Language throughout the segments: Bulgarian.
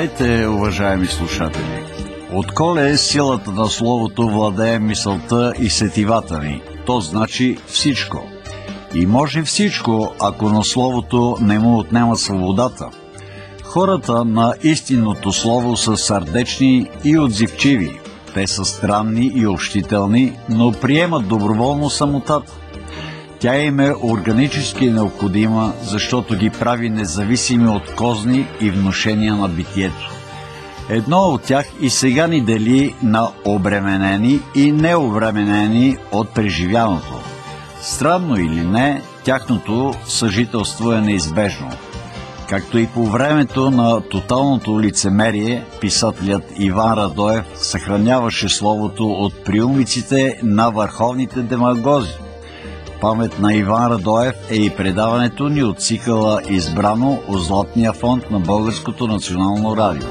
Здравейте, уважаеми слушатели! Отколе силата на словото владее мисълта и сетивата ни, то значи всичко. И може всичко, ако на словото не му отнема свободата. Хората на истинното слово са сърдечни и отзивчиви. Те са странни и общителни, но приемат доброволно самотата. Тя им е органически необходима, защото ги прави независими от козни и внушения на битието. Едно от тях и сега ни дели на обременени и необременени от преживяното. Странно или не, тяхното съжителство е неизбежно. Както и по времето на тоталното лицемерие, писателят Иван Радоев съхраняваше словото от приумиците на върховните демагози. Памет на Иван Радоев е и предаването ни от цикъла избрано от Златния фонд на Българското национално радио.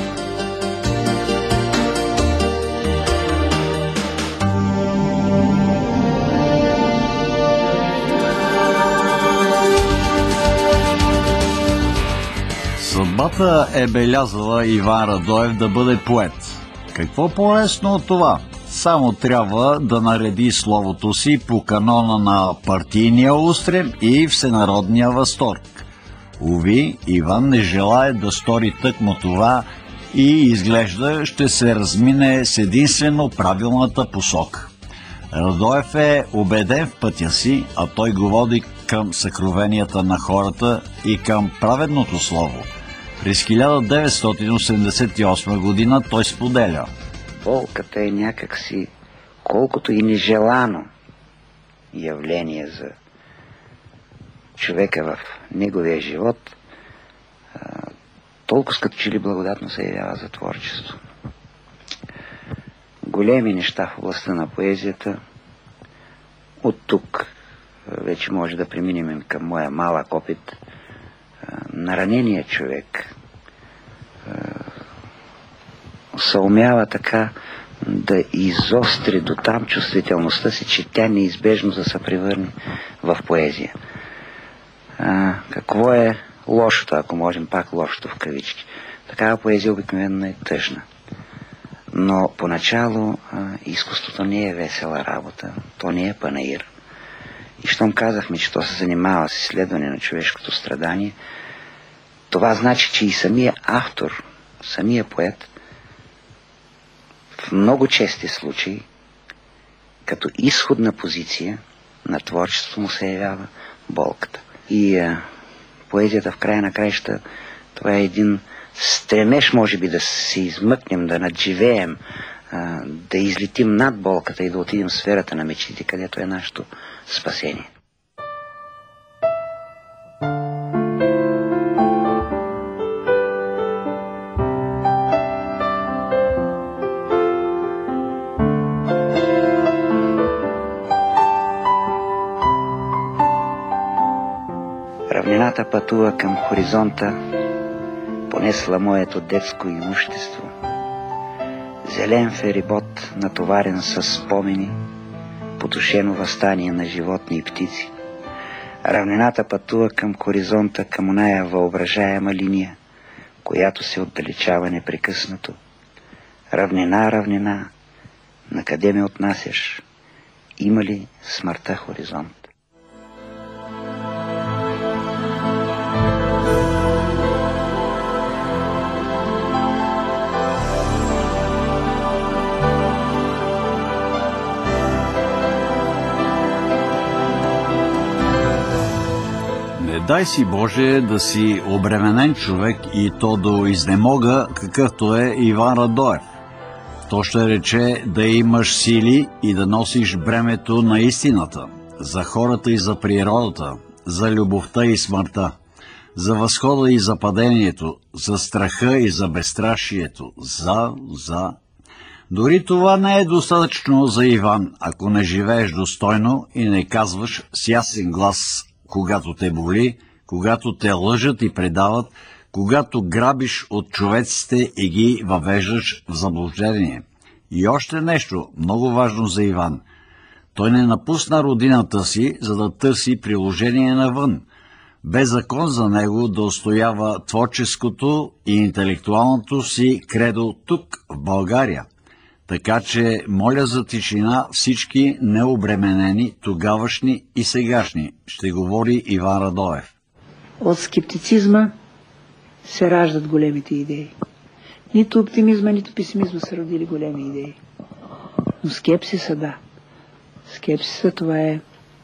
Съдбата е белязала Иван Радоев да бъде поет. Какво по-лесно от това? Само трябва да нареди словото си по канона на партийния устрем и всенародния възторг. Уви, Иван не желае да стори тъкмо това и изглежда ще се размине с единствено правилната посока. Радоев е убеден в пътя си, а той го води към съкровенията на хората и към праведното слово. През 1988 година той споделя: болката е някакси, колкото и нежелано явление за човека в неговия живот, толкова като че ли благодатно се явява за творчество. Големи неща в областта на поезията. От тук вече може да преминем към моя малък опит. Нараненият човек съумява така да изостри до там чувствителността си, че тя неизбежно да се превърне в поезия. Какво е лошото, ако можем пак лошото в кавички? Такава поезия обикновено е тъжна. Но поначало изкуството не е весела работа, то не е панаир. И щом казахме, че то се занимава с изследване на човешкото страдание, това значи, че и самия автор, самия поет, в много чести случаи, като изходна позиция на творчеството му се явява болката. И поезията в края на краища, това е един стремеж, може би, да се измъкнем, да надживеем, да излетим над болката и да отидем в сферата на мечтите, където е нашето спасение. Равнината пътува към хоризонта, понесла моето детско имущество. Зелен ферибот, натоварен с спомени, потушено въстание на животни и птици. Равнината пътува към хоризонта, към оная въображаема линия, която се отдалечава непрекъснато. Равнина, равнина, накъде ме отнасяш? Има ли смъртта хоризонт? Дай си Боже да си обременен човек и то до изнемога, какъвто е Иван Радоев. То ще рече да имаш сили и да носиш бремето на истината, за хората и за природата, за любовта и смъртта, за възхода и за падението, за страха и за безстрашието, за... Дори това не е достатъчно за Иван, ако не живееш достойно и не казваш с ясен глас, когато те боли, когато те лъжат и предават, когато грабиш от човеците и ги въвеждаш в заблуждение. И още нещо, много важно за Иван. Той не напусна родината си, за да търси приложение навън. бе закон за него да устоява творческото и интелектуалното си кредо тук, в България. Така че моля за тишина всички необременени, тогавашни и сегашни, ще говори Иван Радоев. От скептицизма се раждат големите идеи. Нито оптимизма, нито песимизма са родили големи идеи. Но скепсиса, да. Скепсиса, това е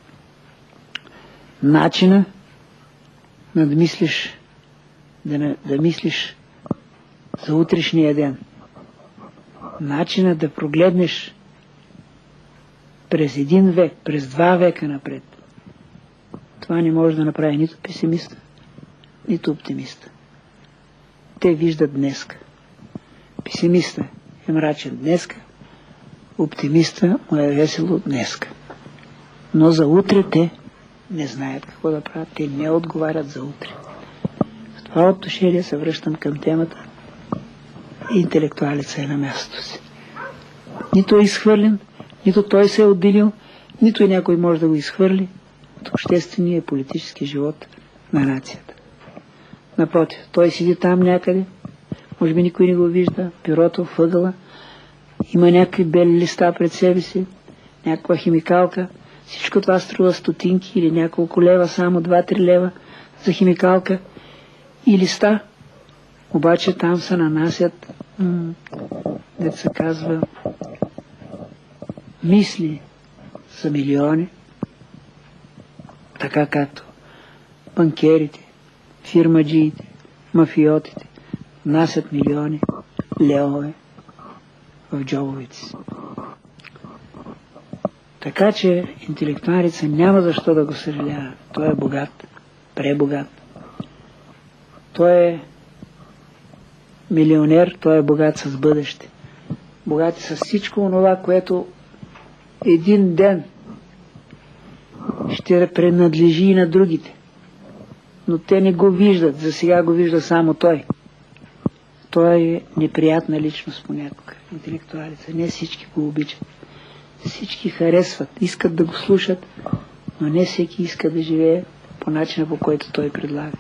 начина да мислиш, да мислиш за утрешния ден. Начина да прогледнеш през един век, през 2 века напред. Това не може да направи нито песимиста, нито оптимиста. Те виждат днеска. Песимиста е мрачен днеска, оптимиста му е весело днеска. Но за утре те не знаят какво да правят, те не отговарят за утре. В това отношение се връщам към темата интелектуалица е на мястото си. Нито е изхвърлен, нито той се е отделил, нито и някой може да го изхвърли от обществения и политически живот на нацията. Напротив, той седи там някъде, може би никой не го вижда, перото в ъгъла, има някакви бели листа пред себе си, някаква химикалка, всичко това струва стотинки или няколко лева, само 2-3 лева за химикалка и листа. Обаче там се нанасят, да се казва, мисли за милиони, така както банкерите, фирмаджиите, мафиотите внасят милиони левове в джобовете си. Така че интелектуалица няма защо да го съжалява. Той е богат, пребогат. Той е милионер, той е богат с бъдеще. Богат е с всичко онова, което един ден ще принадлежи и на другите. Но те не го виждат, за сега го вижда само той. Той е неприятна личност понякога, интелектуалица. Не всички го обичат. Всички харесват, искат да го слушат, но не всеки иска да живее по начина, по който той предлага.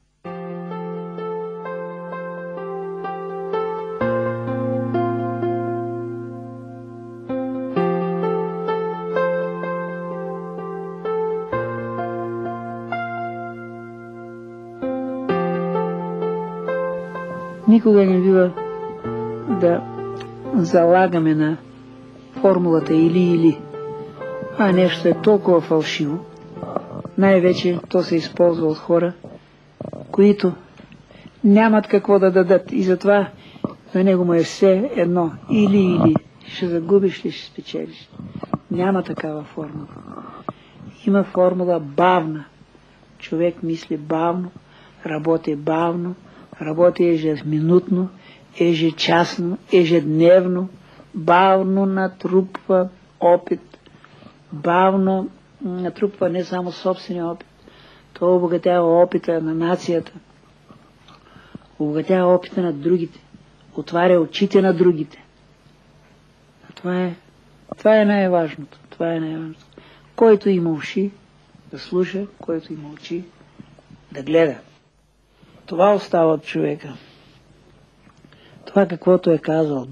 Никога не бива да залагаме на формулата или. А нещо е толкова фалшиво. Най-вече то се използва от хора, които нямат какво да дадат. И затова за него му е все едно. Или. Ще загубиш ли, ще спечелиш. Няма такава формула. Има формула бавна. Човек мисли бавно, работи ежеминутно, ежечасно, ежедневно, бавно натрупва опит, бавно натрупва не само собствения опит, то обогатява опита на нацията, обогатява опита на другите, отваря очите на другите. Това е най-важното. Който има уши, да слуша, който има очи, да гледа. Това остава от човека. Това, каквото е казал,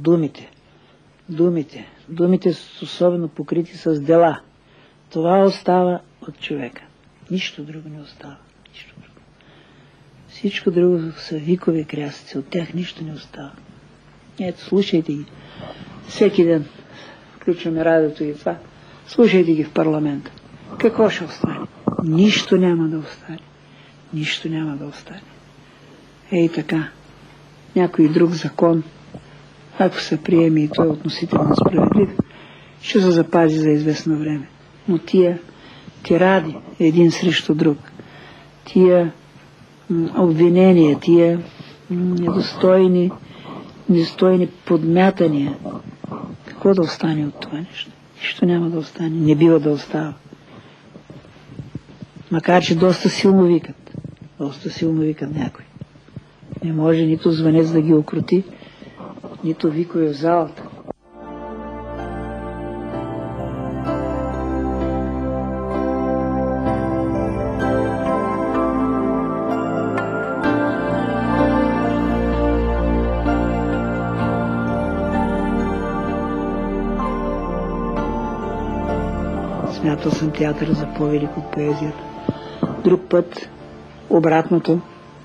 думите са особено покрити с дела. Това остава от човека. Нищо друго не остава. Нищо друго. Всичко друго са викови крясъци. От тях нищо не остава. Ето, слушайте ги. Всеки ден включваме радиото и това. Слушайте ги в парламента. Какво ще остане? Нищо няма да остане. Нищо няма да остане. Ей така. Някой друг закон, ако се приеме и той е относително справедлив, ще се запази за известно време. Но тия тиради един срещу друг, тия обвинения, тия недостойни подмятания, какво да остане от това нещо? Нищо няма да остане. Не бива да остава. Макар че доста силно викат някой. Не може нито звънец да ги окрути, нито викове в залата. Смятал съм театъра за по-велик от поезията. Друг път, обратното.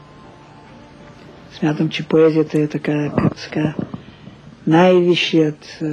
Смятам, че поезията е така, както ска, най-висшият,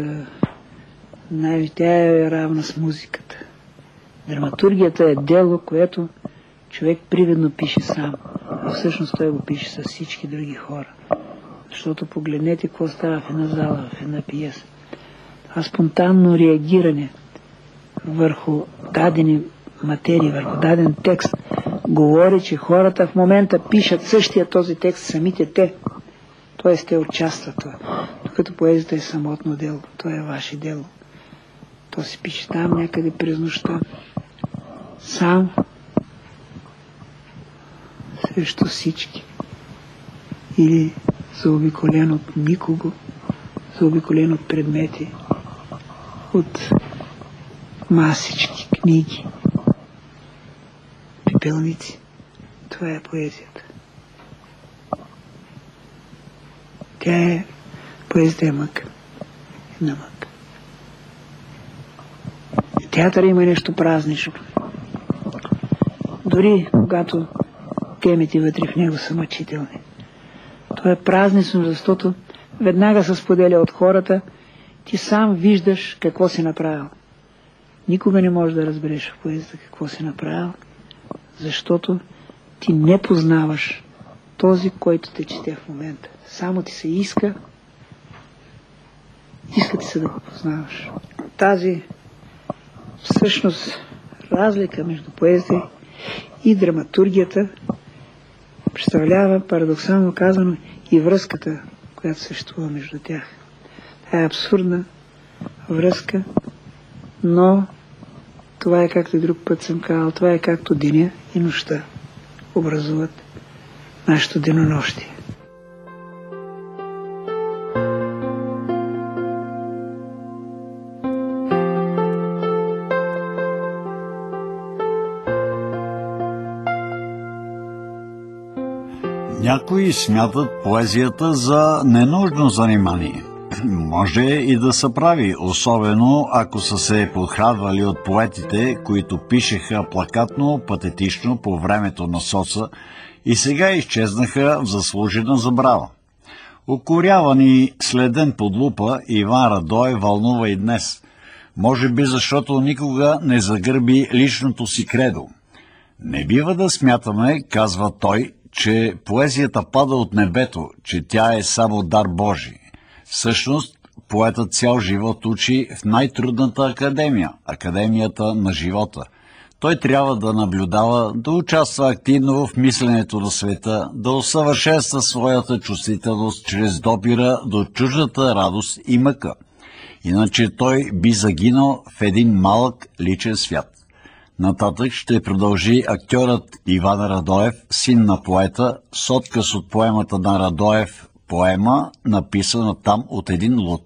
тя е равна с музиката. Драматургията е дело, което човек привидно пише сам. А всъщност той го пише с всички други хора. Защото погледнете какво става в една зала, в една пиеса. Това спонтанно реагиране върху дадени материи, върху даден текст, говори, че хората в момента пишат същия този текст, самите те. Тоест те участват това. Докато поезията е самотно дело. То е ваше дело. То се пише там някъде през нощта. Сам. Срещу всички. Или заобиколен от никого. Заобиколен от предмети. От масички, книги. Пепелници. Това е поезията. Тя е поезията е мъка. Една мъка. Театър има нещо празнично. Дори когато темите вътре в него са мъчителни. То е празнично, защото веднага се споделя от хората, ти сам виждаш какво си направил. Никога не можеш да разбереш в поезията какво си направил, защото ти не познаваш този, който те чете в момента. Само ти се иска ти се да го познаваш. Тази всъщност разлика между поезията и драматургията представлява, парадоксално казано, и връзката, която съществува между тях. Това е абсурдна връзка, но това е, както и друг път съм казал, това е както деня и нощта образуват нашето денонощие. Някои смятат поезията за ненужно занимание. Може и да се прави, особено ако са се подхранвали от поетите, които пишеха плакатно, патетично по времето на соца и сега изчезнаха в заслужена забрава. Укоряван и следен под лупа, Иван Радоев вълнува и днес. Може би защото никога не загърби личното си кредо. Не бива да смятаме, казва той, че поезията пада от небето, че тя е само дар Божий. Всъщност, поетът цял живот учи в най-трудната академия – академията на живота. Той трябва да наблюдава, да участва активно в мисленето на света, да усъвършенства своята чувствителност чрез допира до чуждата радост и мъка. Иначе той би загинал в един малък личен свят. Нататък ще продължи актьорът Иван Радоев, син на поета, с отказ от поемата на Радоев, поема, написана там от един луд.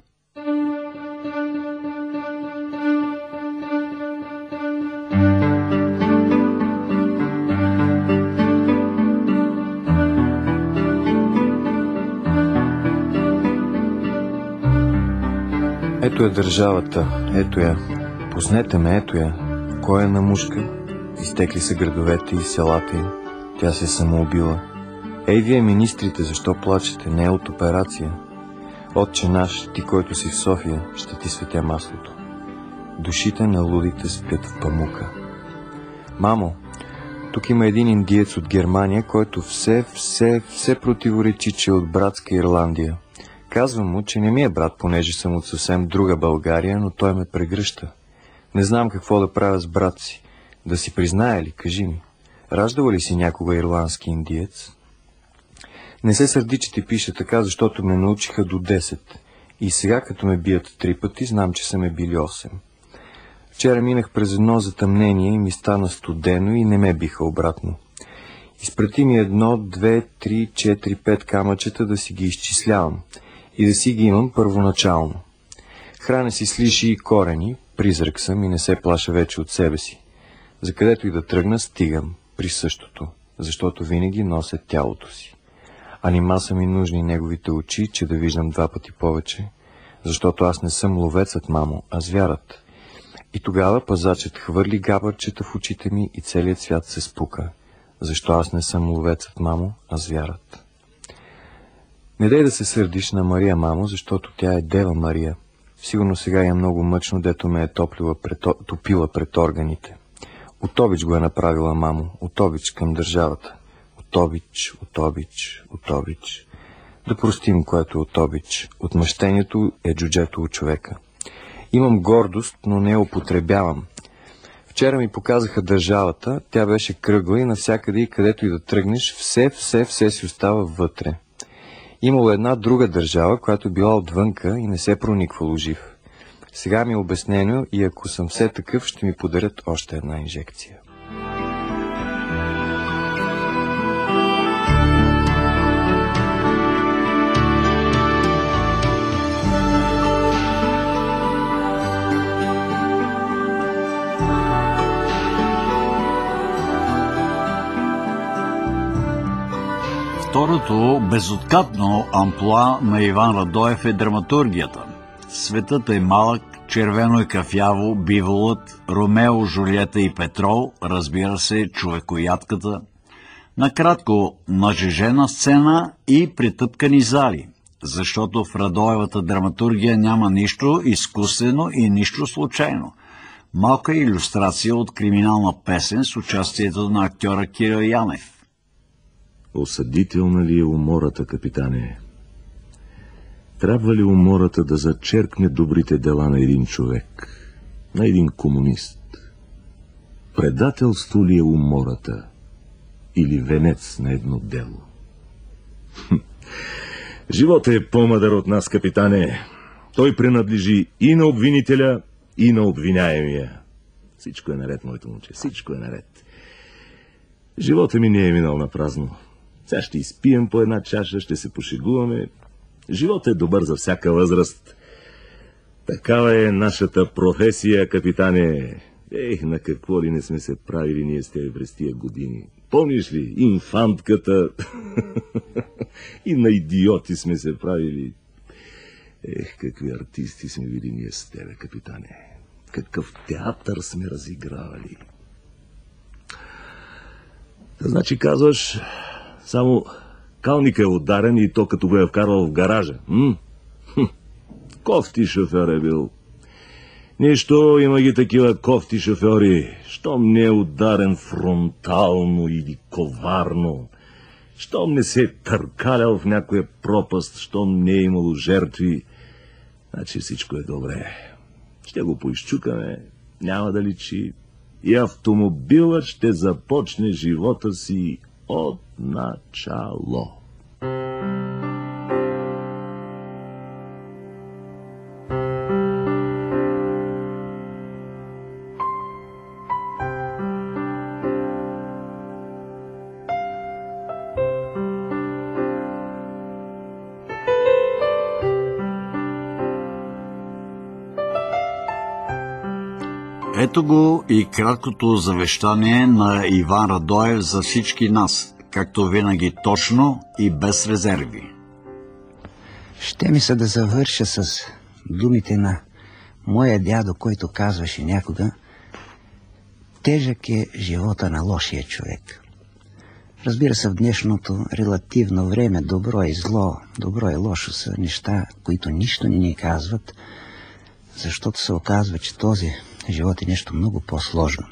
Ето е държавата, ето я. Пуснете ме, ето я. Кой е на мушка? Изтекли са градовете и селата им. Тя се е самоубила. Ей, вие министрите, защо плачете? Не е от операция. Отче наш, ти, който си в София, ще ти светя маслото. Душите на лудите спят в памука. Мамо, тук има един индиец от Германия, който все противоречи, че е от братска Ирландия. Казвам му, че не ми е брат, понеже съм от съвсем друга България, но той ме прегръща. Не знам какво да правя с брат си. Да си призная ли, кажи ми. Раждала ли си някога ирландски индиец? Не се сърди, че ти пише така, защото ме научиха до 10. И сега, като ме бият 3 пъти, знам, че са ме били 8. Вчера минах през едно затъмнение и ми стана студено и не ме биха обратно. Изпрати ми 1, 2, 3, 4, 5 камъчета да си ги изчислявам и да си ги имам първоначално. Храня си с лиши и корени, призрак съм и не се плаша вече от себе си. За където и да тръгна, стигам при същото, защото винаги нося тялото си. А нима са ми нужни неговите очи, че да виждам 2 пъти повече, защото аз не съм ловецът, мамо, а звярат. И тогава пазачът хвърли габърчета в очите ми и целият свят се спука. Защо аз не съм ловецът, мамо, а звярат? Не дай да се сърдиш на Мария, мамо, защото тя е Дева Мария. Сигурно сега е много мъчно, дето ме е топила пред органите. От обич го е направила, мамо, от обич към държавата. От обич, от обич, от обич. Да простим, което е от обич. Отмъщението е джуджето от човека. Имам гордост, но не я употребявам. Вчера ми показаха държавата, тя беше кръгла и навсякъде и където и да тръгнеш, все си остава вътре. Имало една друга държава, която била отвънка и не се прониквало жив. Сега ми е обяснено и ако съм все такъв, ще ми подарят още една инжекция. Второто безоткатно амплоа на Иван Радоев е драматургията. Светът е малък, червено и кафяво, биволът, Ромео, Жулиета и Петрол, разбира се, човекоядката. Накратко, нажежена сцена и притъпкани зали, защото в Радоевата драматургия няма нищо изкуствено и нищо случайно. Малка илюстрация от криминална песен с участието на актьора Кирил Янев. Осъдителна ли е умората, капитане? Трябва ли умората да зачеркне добрите дела на един човек, на един комунист? Предателство ли е умората или венец на едно дело? Животът е по-мъдър от нас, капитане. Той принадлежи и на обвинителя, и на обвиняемия. Всичко е наред, моето момче, всичко е наред. Животът ми не е минал на празно. Сега ще изпием по една чаша, ще се пошегуваме. Животът е добър за всяка възраст. Такава е нашата професия, капитане. На какво ли не сме се правили ние с тебе през тия години? Помниш ли, инфантката? И на идиоти сме се правили. Какви артисти сме били ние с тебе, капитане. Какъв театър сме разигравали. Значи казваш, само калника е ударен и то като го е вкарвал в гаража. Кофти шофьор е бил. Нищо, има ги такива кофти шофьори. Щом не е ударен фронтално или коварно, щом не се е търкалял в някоя пропаст, щом не е имало жертви, значи всичко е добре. Ще го поизчукаме, няма да личи, и автомобилът ще започне живота си от начало. Ето го и краткото завещание на Иван Радоев за всички нас, както винаги точно и без резерви. Ще ми се да завърша с думите на моя дядо, който казваше някога: тежък е живота на лошия човек. Разбира се, в днешното релативно време добро и зло, добро и лошо са неща, които нищо не ни казват, защото се оказва, че този живот е нещо много по-сложно.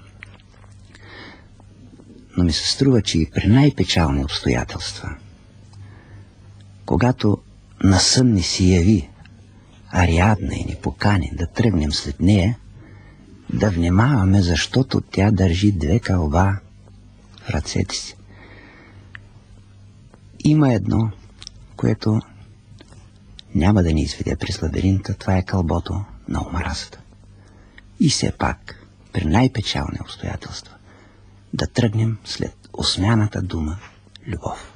Но ми се струва, че и при най-печални обстоятелства, когато на сън ни си яви Ариадна и ни покани да тръгнем след нея, да внимаваме, защото тя държи две кълба в ръцете си. Има едно, което няма да ни изведе през лабиринта, това е кълбото на омразата. И все пак, при най-печални обстоятелства, да тръгнем след осмяната дума любов.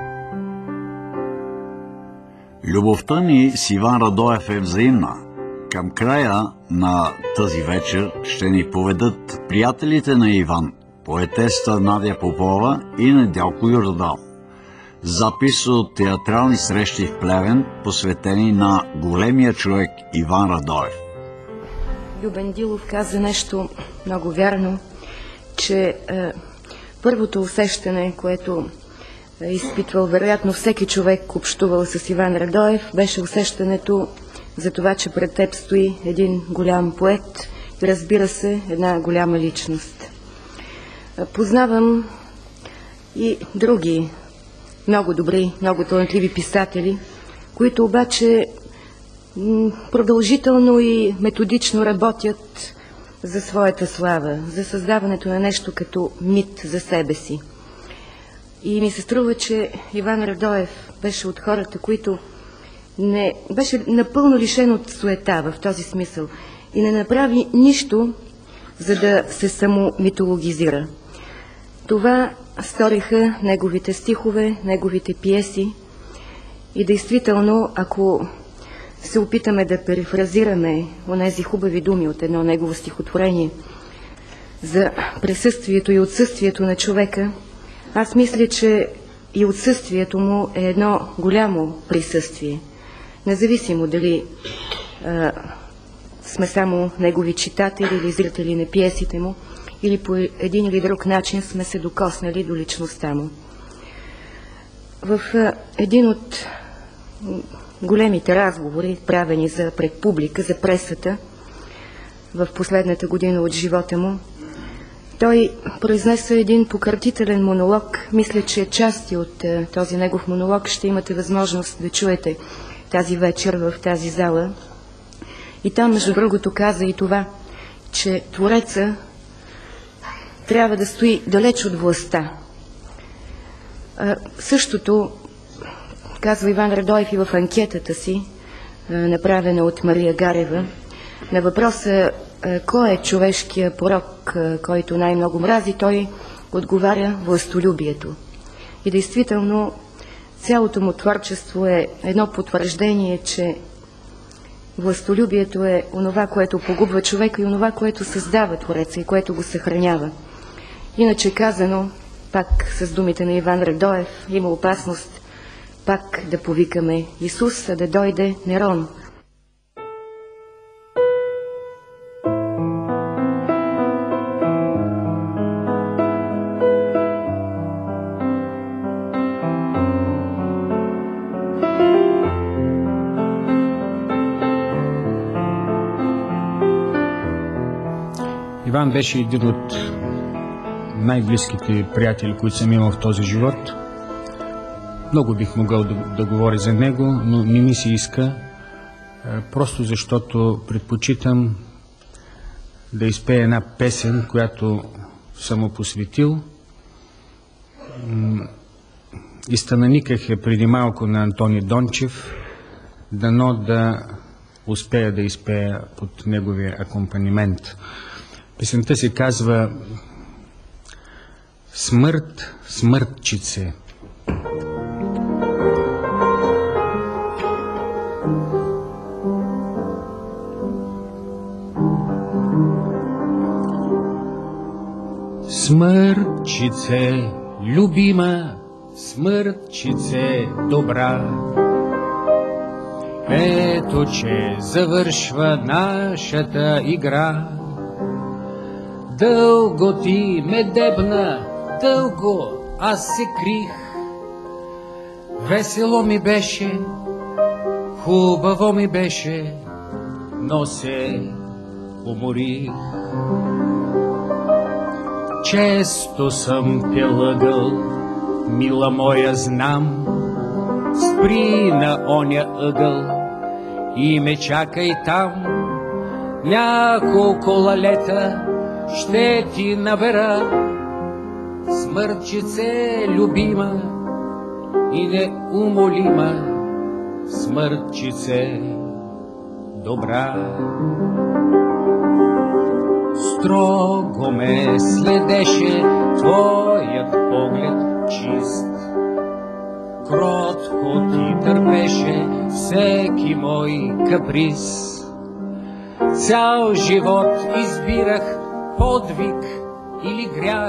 Любовта ни с Иван Радоев е взаимна, Към края на тази вечер ще ни поведат приятелите на Иван, поетеста Надя Попова и Недялко Йорданов. Запис от театрални срещи в Плевен, посветени на големия човек Иван Радоев. Любен Дилов каза нещо много вярно, че първото усещане, което е изпитвал вероятно всеки човек, общувал с Иван Радоев, беше усещането за това, че пред теб стои един голям поет и, разбира се, една голяма личност. Познавам и други много добри, много талантливи писатели, които обаче продължително и методично работят за своята слава, за създаването на нещо като мит за себе си. И ми се струва, че Иван Радоев беше от хората, които не беше напълно лишен от суета в този смисъл и не направи нищо, за да се самомитологизира. Това сториха неговите стихове, неговите пиеси и действително, ако се опитаме да перифразираме онези хубави думи от едно негово стихотворение за присъствието и отсъствието на човека, аз мисля, че и отсъствието му е едно голямо присъствие. Независимо дали сме само негови читатели или зрители на пиесите му, или по един или друг начин сме се докоснали до личността му. В един от големите разговори, правени пред публика, за пресата, в последната година от живота му, той произнесе един покъртителен монолог. Мисля, че части от този негов монолог ще имате възможност да чуете тази вечер в тази зала. И там, между другото, каза и това, че Твореца трябва да стои далеч от властта. Същото казва Иван Радоев и в анкетата си, направена от Мария Гарева, на въпроса кой е човешкия порок, който най-много мрази, той отговаря властолюбието. И действително цялото му творчество е едно потвърждение, че властолюбието е онова, което погубва човека и онова, което създава Твореца и което го съхранява. Иначе казано, пак с думите на Иван Радоев, има опасност пак да повикаме Исус, а да дойде Нерон. Иван беше един от най-близките приятели, които съм имал в този живот. Много бих могъл да говоря за него, но не ми се иска, просто защото предпочитам да изпея една песен, която съм му посветил. Изтънаниках я преди малко на Антони Дончев, дано да успея да изпея под неговия акомпанимент. Песента се казва "Смърт, смъртчице". Смъртчице, любима, смъртчице добра, ето, че завършва нашата игра. Дълго ти ме дебна, дълго аз се крих. Весело ми беше, хубаво ми беше, но се уморих. Често съм те лъгал, мила моя, знам. Спри на оня ъгъл и ме чакай там. Няколко лалета ще ти набера, смъртчице любима и неумолима, смъртчице добра. Строго ме следеше твоят поглед чист, кротко ти търпеше всеки мой каприз. Цял живот избирах подвиг или грях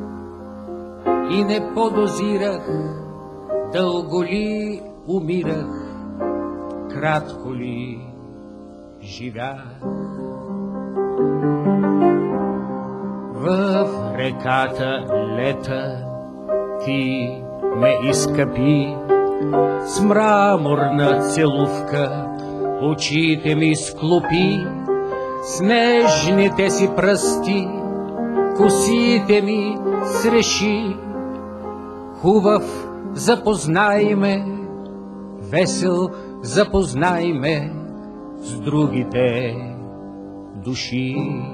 и не подозирах дълго ли умирах, кратко ли живях. В реката лета ти ме изкъпи, с мраморна целувка очите ми склопи, с нежните си пръсти косите ми среши. Хубав запознай ме, весел запознай ме с другите души.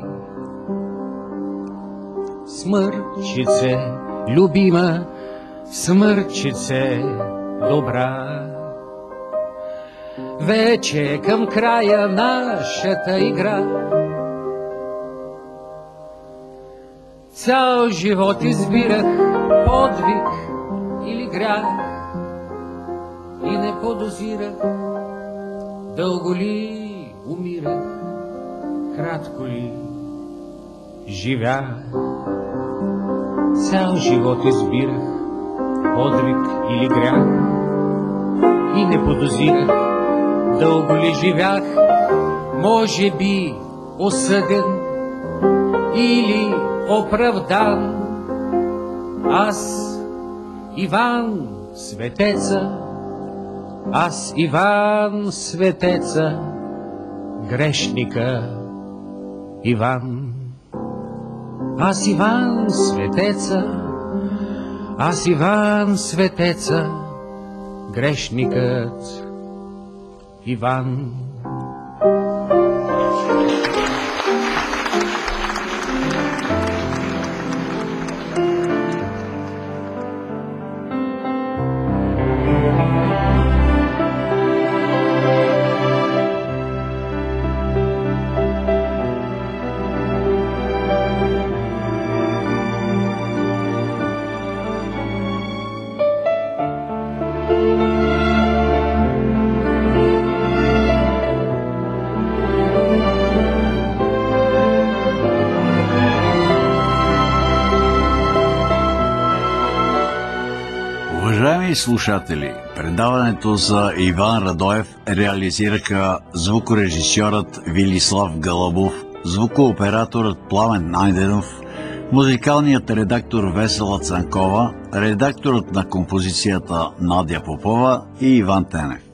Смърчице, любима, смърчице добра, вече към края нашата игра. Цял живот избирах подвиг или грях и не подозирах дълго ли умирах, кратко ли живях. Цял живот избирах подвиг или грях и не подозирах дълго ли живях. Може би осъден или оправдан, аз Иван Светеца, аз Иван Светеца, грешника Иван. Аз Иван Светеца, аз Иван Светеца, грешникът Иван. Уважаеми слушатели, предаването за Иван Радоев реализираха звукорежисьорът Вилислав Галабов, звукооператорът Пламен Найденов, музикалният редактор Весела Цанкова, редакторът на композицията Надя Попова и Иван Тенев.